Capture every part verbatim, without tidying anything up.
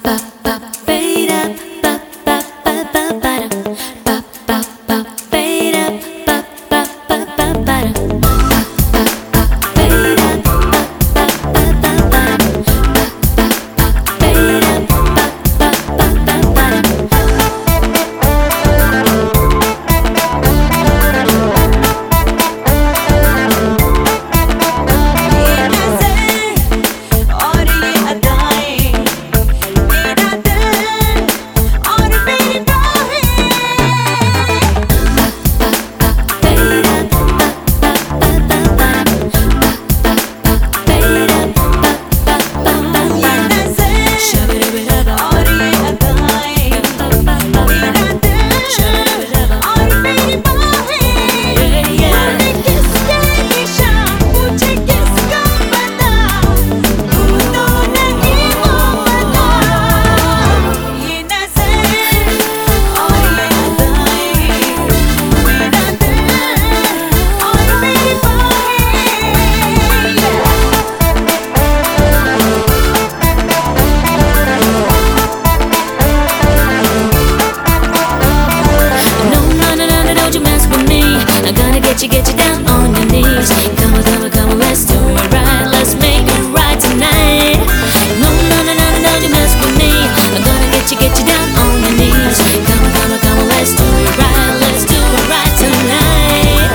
Get you, get you down on your knees. Come on, come on, come on, let's do it right. Let's make it right tonight. No, no, no, no, no, don't you mess with me. I'm gonna get you, get you down on your knees. Come on, come on, come on, let's do it right. Let's do it right tonight.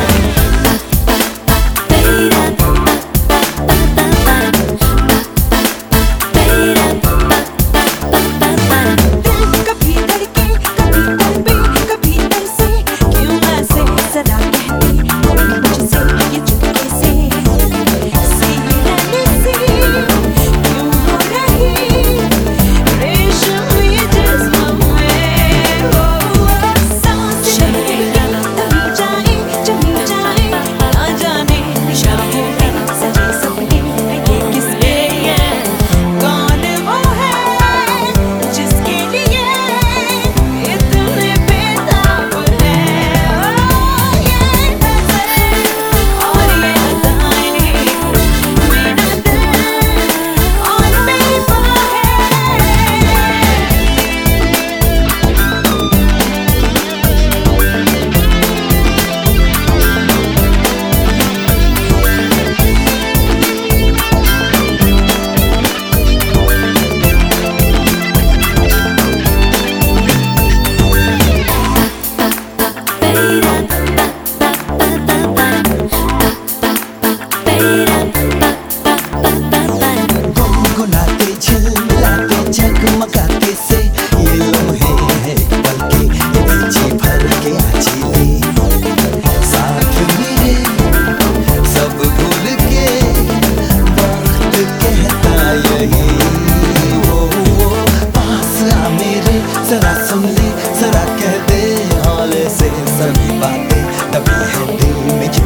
जरा सुन ले, जरा कह दे हौले से सभी बातें, तभी है दिल में